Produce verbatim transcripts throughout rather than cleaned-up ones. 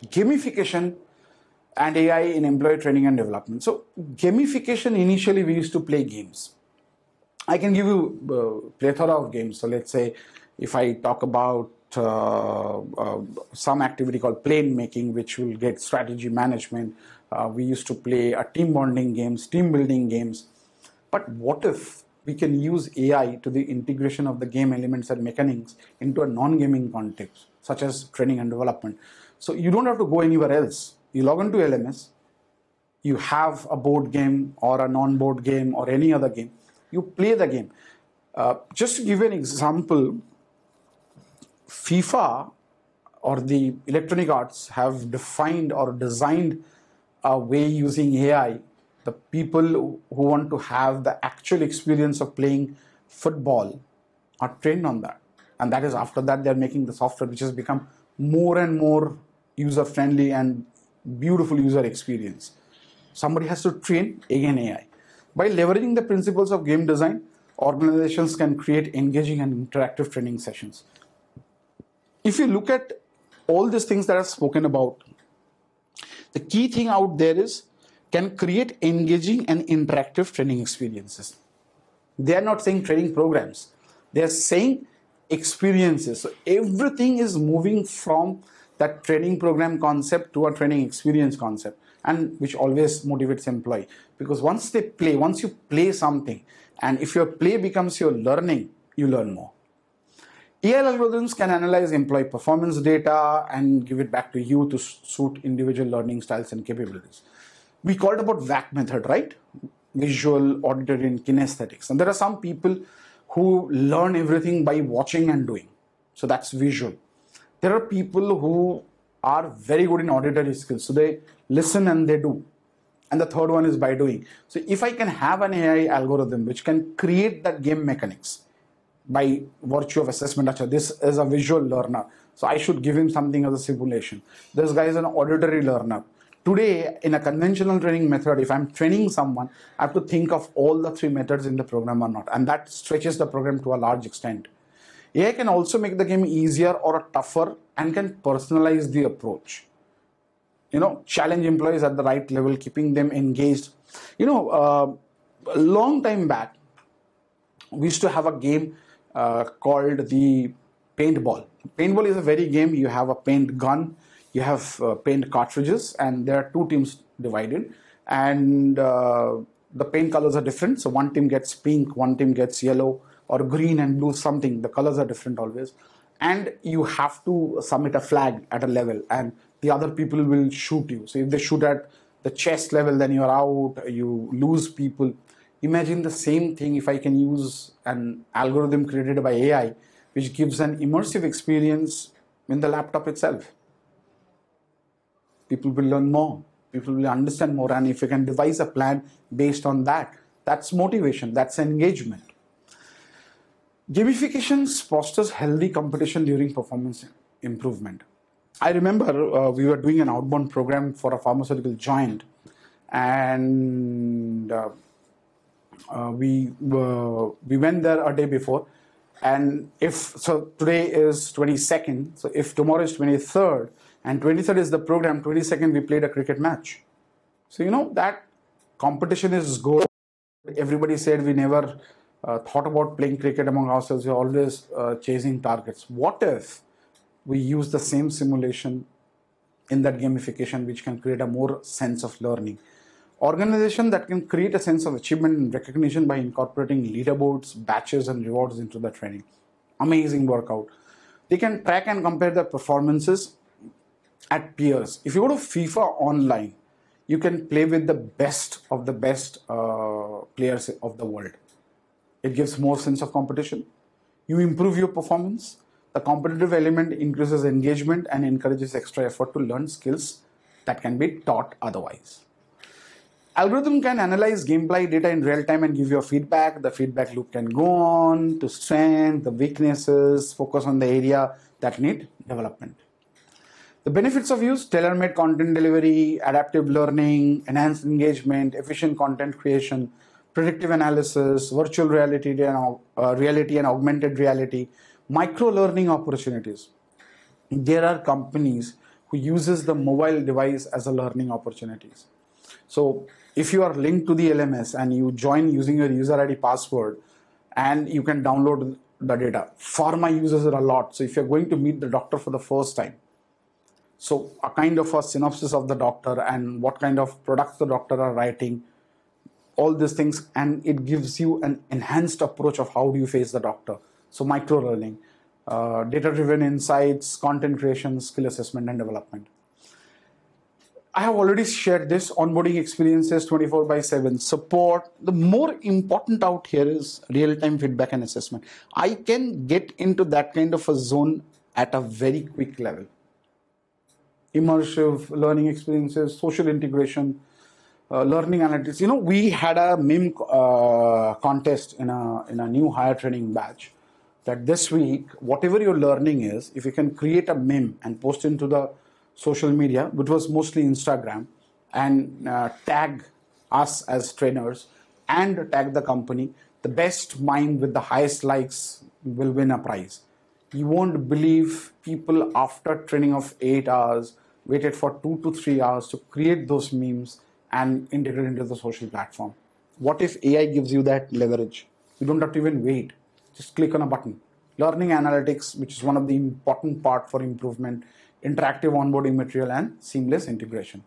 gamification and A I in employee training and development. So gamification, initially we used to play games. I can give you a plethora of games. So let's say if I talk about uh, uh, some activity called plane making, which will get strategy management. Uh, we used to play a team bonding games, team building games. But what if we can use A I to the integration of the game elements and mechanics into a non-gaming context, such as training and development? So you don't have to go anywhere else. You log into L M S, you have a board game or a non-board game or any other game, you play the game. Uh, just to give you an example, FIFA or the Electronic Arts have defined or designed a way using A I. The people who want to have the actual experience of playing football are trained on that. And that is after that they're making the software which has become more and more user-friendly and beautiful user experience. Somebody has to train, again, A I. By leveraging the principles of game design, organizations can create engaging and interactive training sessions. If you look at all these things that I've spoken about, the key thing out there is can create engaging and interactive training experiences. They are not saying training programs. They are saying experiences. So everything is moving from that training program concept to a training experience concept, and which always motivates employee. Because once they play, once you play something, and if your play becomes your learning, you learn more. A I algorithms can analyze employee performance data and give it back to you to suit individual learning styles and capabilities. We called about V A C method, right? Visual, auditory, and kinesthetics. And there are some people who learn everything by watching and doing. So that's visual. There are people who are very good in auditory skills. So they listen and they do. And the third one is by doing. So if I can have an A I algorithm which can create that game mechanics by virtue of assessment, this is a visual learner, so I should give him something as a simulation. This guy is an auditory learner. Today, in a conventional training method, if I'm training someone, I have to think of all the three methods in the program or not. And that stretches the program to a large extent. A I can also make the game easier or tougher and can personalize the approach. You know, challenge employees at the right level, keeping them engaged. You know, uh, a long time back, we used to have a game uh, called the paintball. Paintball is a very game. You have a paint gun, you have uh, paint cartridges, and there are two teams divided. And uh, the paint colors are different. So one team gets pink, one team gets yellow or green and blue, something. The colors are different always. And you have to submit a flag at a level, and the other people will shoot you. So if they shoot at the chest level, then you're out, you lose people. Imagine the same thing if I can use an algorithm created by A I, which gives an immersive experience in the laptop itself. People will learn more, people will understand more, and if you can devise a plan based on that, that's motivation, that's engagement. Gamification fosters healthy competition during performance improvement. I remember uh, we were doing an outbound program for a pharmaceutical giant, and uh, uh, we uh, we went there a day before. And if so, today is twenty-second. So if tomorrow is twenty-third, and twenty-third is the program, twenty-second we played a cricket match. So you know that competition is good. Everybody said we never uh, thought about playing cricket among ourselves. We're always uh, chasing targets. What if we use the same simulation in that gamification, which can create a more sense of learning? Organization that can create a sense of achievement and recognition by incorporating leaderboards, batches, and rewards into the training. Amazing workout. They can track and compare their performances at peers. If you go to FIFA online, you can play with the best of the best uh, players of the world. It gives more sense of competition. You improve your performance. The competitive element increases engagement and encourages extra effort to learn skills that can be taught otherwise. Algorithm can analyze gameplay data in real time and give you a feedback. The feedback loop can go on to strength, the weaknesses, focus on the area that need development. The benefits of use: tailor-made content delivery, adaptive learning, enhanced engagement, efficient content creation, predictive analysis, virtual reality and, uh, reality and augmented reality, micro-learning opportunities. There are companies who uses the mobile device as a learning opportunities. So if you are linked to the L M S and you join using your user I D password, and you can download the data. Pharma uses it a lot. So if you're going to meet the doctor for the first time, so a kind of a synopsis of the doctor and what kind of products the doctor are writing, all these things, and it gives you an enhanced approach of how do you face the doctor. So micro learning, uh, data-driven insights, content creation, skill assessment and development. I have already shared this onboarding experiences twenty-four by seven support. The more important out here is real-time feedback and assessment. I can get into that kind of a zone at a very quick level. Immersive learning experiences, social integration, uh, learning analytics. You know, we had a meme uh, contest in a, in a new hire training batch that this week, whatever your learning is, if you can create a meme and post into the social media, which was mostly Instagram, and uh, tag us as trainers and tag the company, the best mime with the highest likes will win a prize. You won't believe people after training of eight hours waited for two to three hours to create those memes and integrate into the social platform. What if A I gives you that leverage? You don't have to even wait. Just click on a button. Learning analytics, which is one of the important part for improvement, interactive onboarding material and seamless integration.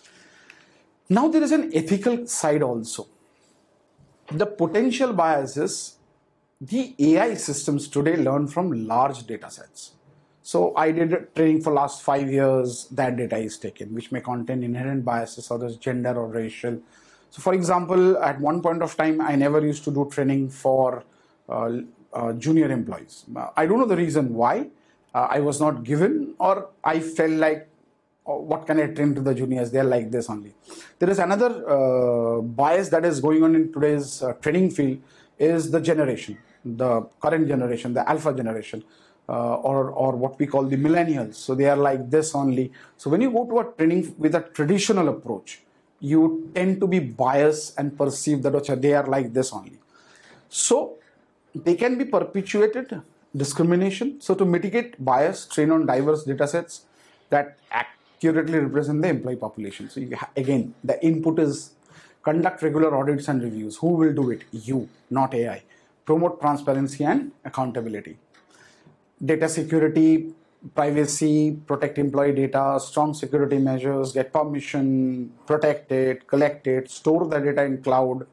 Now there is an ethical side also. The potential bias is the A I systems today learn from large data sets. So I did training for last five years, that data is taken, which may contain inherent biases, or there's gender or racial. So for example, at one point of time, I never used to do training for uh, uh, junior employees. I don't know the reason why. Uh, I was not given, or I felt like, oh, what can I train to the juniors? They're like this only. There is another uh, bias that is going on in today's uh, training field is the generation, the current generation, the alpha generation, uh, or, or what we call the millennials. So they are like this only. So when you go to a training with a traditional approach, you tend to be biased and perceive that okay, they are like this only. So they can be perpetuated. Discrimination. So to mitigate bias, train on diverse data sets that accurately represent the employee population. So you again, the input is conduct regular audits and reviews. Who will do it? You, not A I. Promote transparency and accountability. Data security, privacy, protect employee data, strong security measures, get permission, protect it, collect it, store the data in cloud.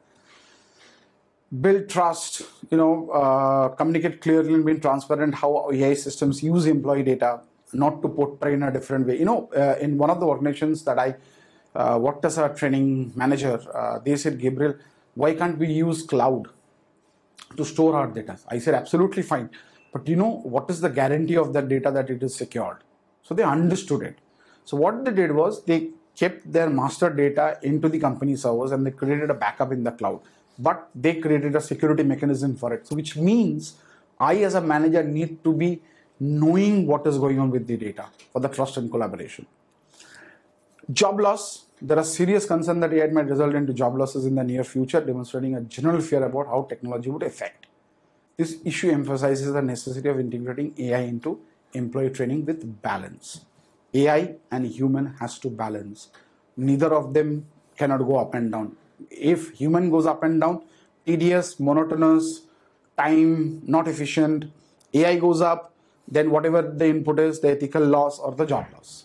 Build trust, you know, uh, communicate clearly and be transparent how A I systems use employee data, not to portray in a different way. You know, uh, in one of the organizations that I uh, worked as a training manager, uh, they said, Gabriel, why can't we use cloud to store our data? I said, absolutely fine. But you know, what is the guarantee of that data that it is secured? So they understood it. So what they did was they kept their master data into the company servers and they created a backup in the cloud. But they created a security mechanism for it. So which means I as a manager need to be knowing what is going on with the data for the trust and collaboration. Job loss. There are serious concerns that A I might result into job losses in the near future, demonstrating a general fear about how technology would affect. This issue emphasizes the necessity of integrating A I into employee training with balance. A I and human has to balance. Neither of them cannot go up and down. If human goes up and down, tedious, monotonous, time not efficient, A I goes up, then whatever the input is, the ethical loss or the job loss.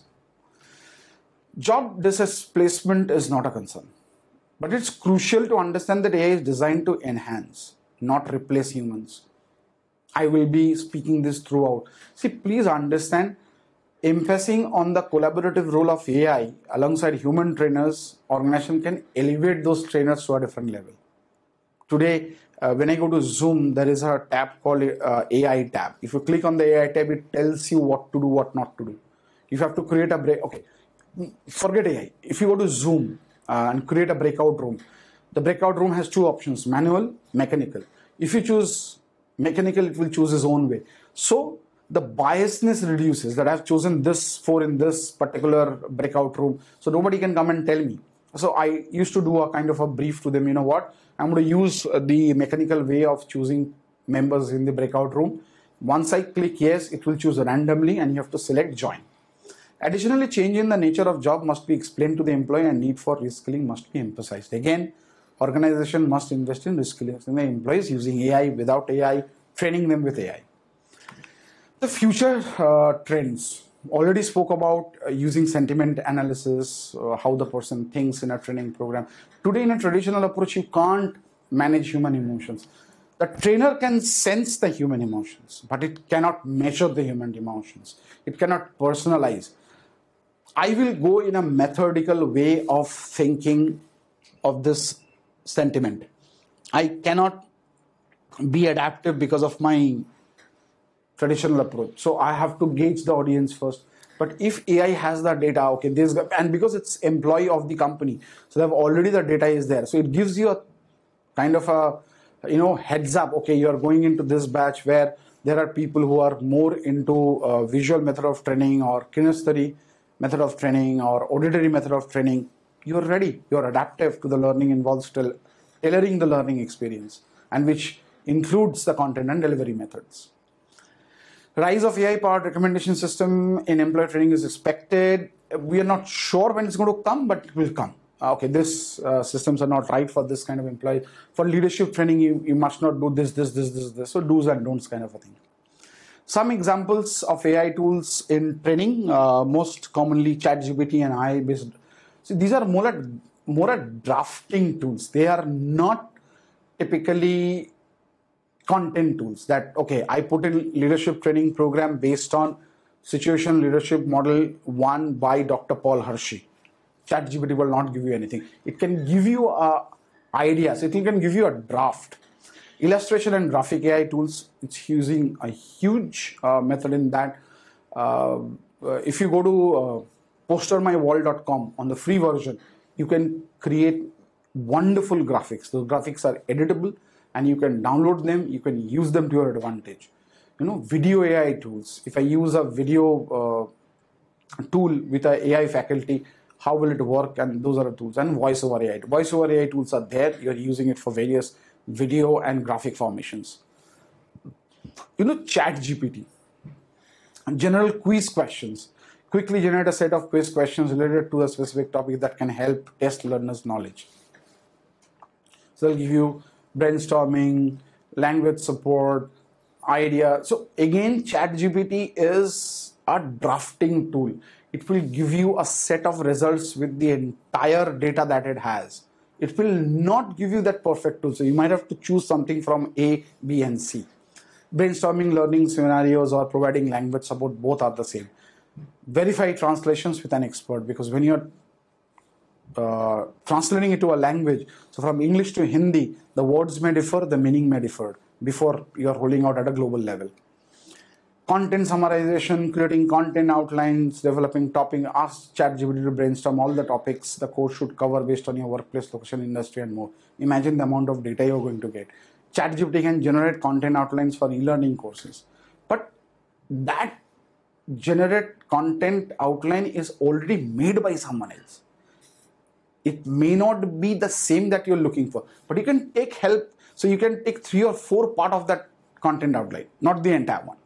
Job displacement is not a concern, but it's crucial to understand that A I is designed to enhance, not replace humans. I will be speaking this throughout. See, please understand, emphasizing on the collaborative role of A I alongside human trainers, organization can elevate those trainers to a different level. Today, uh, when I go to Zoom, there is a tab called uh, A I tab. If you click on the A I tab, it tells you what to do, what not to do. If you have to create a break, okay, forget A I. If you go to Zoom uh, and create a breakout room, the breakout room has two options, manual, mechanical. If you choose mechanical, it will choose its own way. So the biasness reduces that I've chosen this for in this particular breakout room. So nobody can come and tell me. So I used to do a kind of a brief to them, you know what, I'm going to use the mechanical way of choosing members in the breakout room. Once I click yes, it will choose randomly and you have to select join. Additionally, change in the nature of job must be explained to the employee and need for reskilling must be emphasized. Again, organization must invest in reskilling in the employees using A I, without A I, training them with A I. The future uh, trends. Already spoke about uh, using sentiment analysis, uh, how the person thinks in a training program. Today, in a traditional approach, you can't manage human emotions. The trainer can sense the human emotions, but it cannot measure the human emotions. It cannot personalize. I will go in a methodical way of thinking of this sentiment. I cannot be adaptive because of my traditional approach. So I have to gauge the audience first. But if A I has the data, okay, this, and because it's employee of the company, so they have already the data is there. So it gives you a kind of a, you know, heads up. Okay, you are going into this batch where there are people who are more into uh, visual method of training or kinesthetic method of training or auditory method of training. You're ready. You're adaptive to the learning involves still tailoring the learning experience, and which includes the content and delivery methods. Rise of A I-powered recommendation system in employee training is expected. We are not sure when it's going to come, but it will come. Okay, this uh, systems are not right for this kind of employee. For leadership training, you, you must not do this, this, this, this, this. So do's and don'ts kind of a thing. Some examples of A I tools in training, uh, most commonly ChatGPT and A I-based. So these are more at, more at drafting tools. They are not typically content tools that, okay, I put in leadership training program based on situation leadership model one by Doctor Paul Hershey. ChatGPT will not give you anything. It can give you uh, ideas. It can give you a draft. Illustration and graphic A I tools, it's using a huge uh, method in that. Uh, uh, if you go to uh, poster my wall dot com on the free version, you can create wonderful graphics. Those graphics are editable, and you can download them, you can use them to your advantage. You know, video A I tools. If I use a video uh, tool with a A I faculty, how will it work? And those are the tools. And voice over A I. Voice over A I tools are there. You're using it for various video and graphic formations. You know, ChatGPT. General quiz questions. Quickly generate a set of quiz questions related to a specific topic that can help test learners' knowledge. So they'll give you brainstorming, language support, idea. So again, ChatGPT is a drafting tool. It will give you a set of results with the entire data that it has. It will not give you that perfect tool. So you might have to choose something from A, B, and C. Brainstorming learning scenarios or providing language support, both are the same. Verify translations with an expert, because when you're Uh, translating it to a language, so from English to Hindi, the words may differ, the meaning may differ before you're rolling out at a global level. Content summarization, creating content outlines, developing topic, ask ChatGPT to brainstorm all the topics the course should cover based on your workplace, location, industry, and more. Imagine the amount of data you're going to get. ChatGPT can generate content outlines for e-learning courses, but that generate content outline is already made by someone else. It may not be the same that you're looking for, but you can take help. So you can take three or four part of that content outline, not the entire one.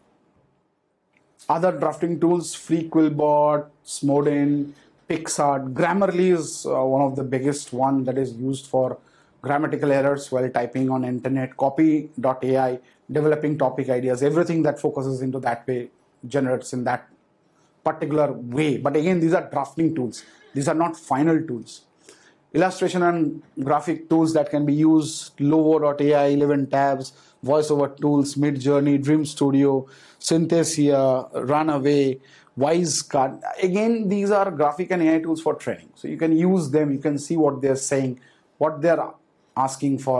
Other drafting tools, FreeQuillBot, Smodin, PicsArt. Grammarly is uh, one of the biggest one that is used for grammatical errors while typing on internet. Copy dot A I, developing topic ideas, everything that focuses into that way generates in that particular way. But again, these are drafting tools. These are not final tools. Illustration and graphic tools that can be used, Lovo dot A I, eleven tabs, voiceover tools, Midjourney, Dream Studio, Synthesia, Runaway, WiseCut. Again, these are graphic and A I tools for training. So you can use them, you can see what they're saying, what they're asking for.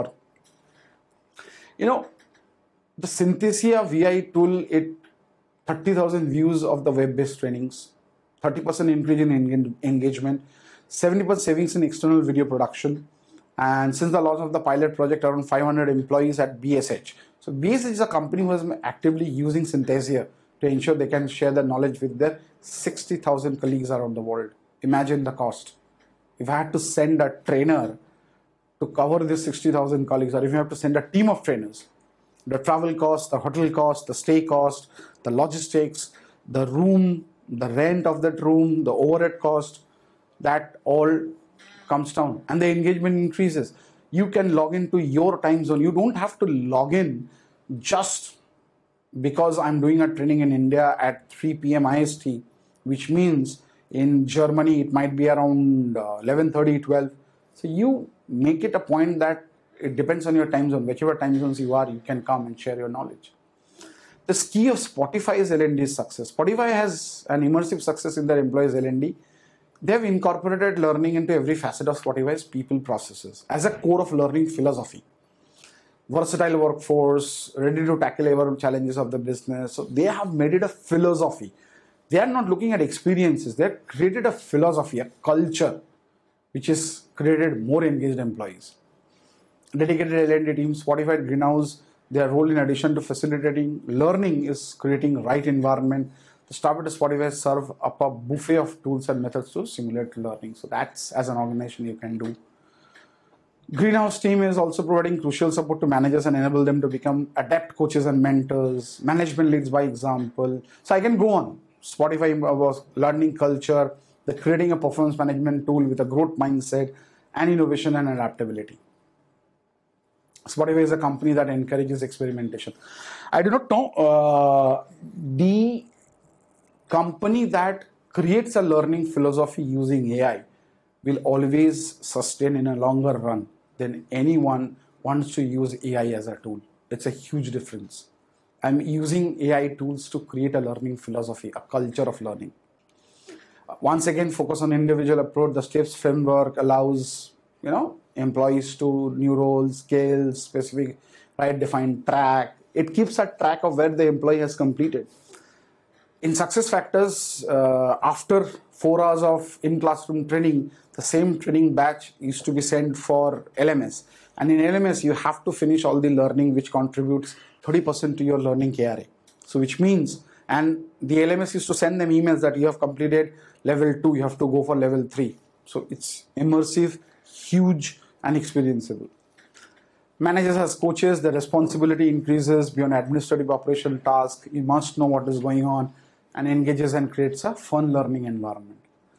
You know, the Synthesia V I tool, it thirty thousand views of the web-based trainings, thirty percent increase in engagement, seventy percent savings in external video production, and since the launch of the pilot project, around five hundred employees at B S H. So B S H is a company who is actively using Synthesia to ensure they can share the knowledge with their sixty thousand colleagues around the world. Imagine the cost. If I had to send a trainer to cover this sixty thousand colleagues, or if you have to send a team of trainers, the travel cost, the hotel cost, the stay cost, the logistics, the room, the rent of that room, the overhead cost, that all comes down and the engagement increases. You can log into your time zone. You don't have to log in just because I'm doing a training in India at three p m I S T, which means in Germany it might be around uh, eleven thirty, twelve. So you make it a point that it depends on your time zone. Whichever time zones you are, you can come and share your knowledge. The key of Spotify's L and D's success. Spotify has an immersive success in their employees' L and D. They have incorporated learning into every facet of Spotify's people processes as a core of learning philosophy. Versatile workforce, ready to tackle every challenges of the business. So they have made it a philosophy. They are not looking at experiences. They have created a philosophy, a culture, which has created more engaged employees. Dedicated L and D team, Spotify Greenhouse, their role in addition to facilitating learning is creating right environment. The staff at Spotify serve up a buffet of tools and methods to simulate learning. So that's, as an organization, you can do. Greenhouse team is also providing crucial support to managers and enable them to become adept coaches and mentors. Management leads by example. So I can go on. Spotify was learning culture, the creating a performance management tool with a growth mindset and innovation and adaptability. Spotify is a company that encourages experimentation. I do not know uh, the company that creates a learning philosophy using A I will always sustain in a longer run than anyone wants to use A I as a tool. It's a huge difference. I'm using A I tools to create a learning philosophy, a culture of learning. Once again, focus on individual approach. The STEPS framework allows, you know, employees to new roles, skills, specific, right, defined track. It keeps a track of where the employee has completed. In success factors, uh, after four hours of in-classroom training, the same training batch used to be sent for L M S. And in L M S, you have to finish all the learning, which contributes thirty percent to your learning K R A. So which means, and the L M S used to send them emails that you have completed level two, you have to go for level three. So it's immersive, huge, and experienceable. Managers as coaches, the responsibility increases beyond administrative operational tasks. You must know what is going on and engages and creates a fun learning environment.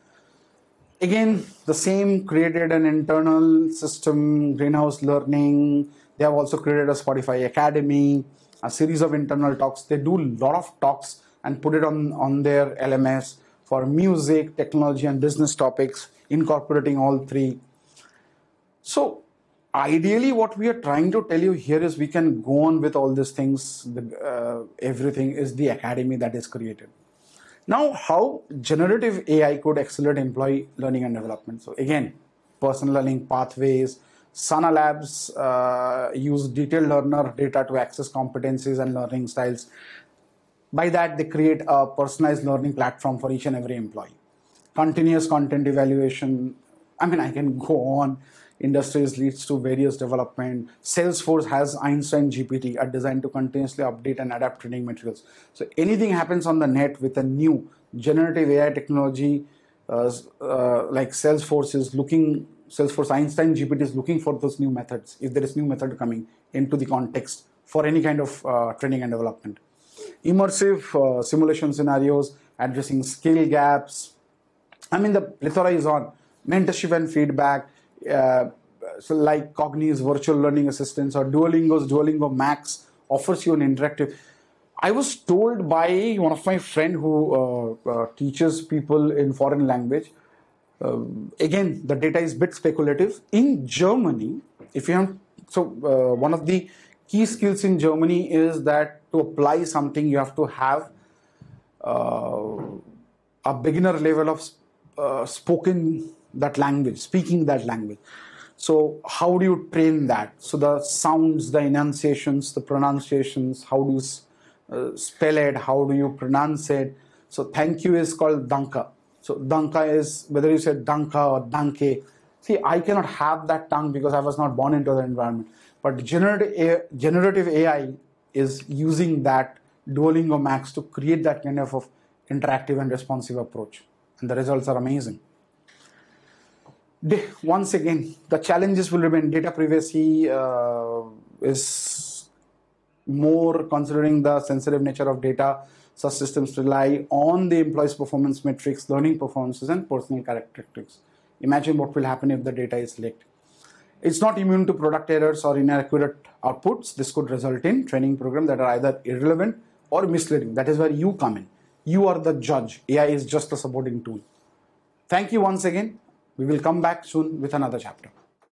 Again, the same created an internal system, Greenhouse Learning. They have also created a Spotify Academy, a series of internal talks. They do a lot of talks and put it on, on their L M S for music, technology, and business topics, incorporating all three. So ideally, what we are trying to tell you here is we can go on with all these things. The, uh, everything is the academy that is created. Now, how generative A I could accelerate employee learning and development. So again, personal learning pathways. Sana Labs uh, use detailed learner data to access competencies and learning styles. By that, they create a personalized learning platform for each and every employee. Continuous content evaluation. I mean, I can go on. Industries leads to various development. Salesforce has Einstein G P T, a design to continuously update and adapt training materials. So anything happens on the net with a new generative A I technology, uh, uh, like Salesforce is looking, Salesforce Einstein G P T is looking for those new methods, if there is new method coming into the context for any kind of uh, training and development. Immersive uh, simulation scenarios, addressing skill gaps. I mean, the plethora is on. Mentorship and feedback. Uh, so like Cogni's virtual learning assistants or Duolingo's Duolingo Max offers you an interactive. I was told by one of my friend who uh, uh, teaches people in foreign language. Uh, again, the data is a bit speculative. In Germany, if you have, so uh, one of the key skills in Germany is that to apply something, you have to have uh, a beginner level of uh, spoken that language, speaking that language. So how do you train that? So the sounds, the enunciations, the pronunciations, how do you uh, spell it, how do you pronounce it? So thank you is called danka. So danka is, whether you say danka or danke. See, I cannot have that tongue because I was not born into the environment. But generative, generative A I is using that Duolingo Max to create that kind of, of interactive and responsive approach. And the results are amazing. Once again, the challenges will remain. Data privacy uh, is more considering the sensitive nature of data. Such systems rely on the employee's performance metrics, learning performances, and personal characteristics. Imagine what will happen if the data is leaked. It's not immune to product errors or inaccurate outputs. This could result in training programs that are either irrelevant or misleading. That is where you come in. You are the judge. A I is just a supporting tool. Thank you once again. We will come back soon with another chapter.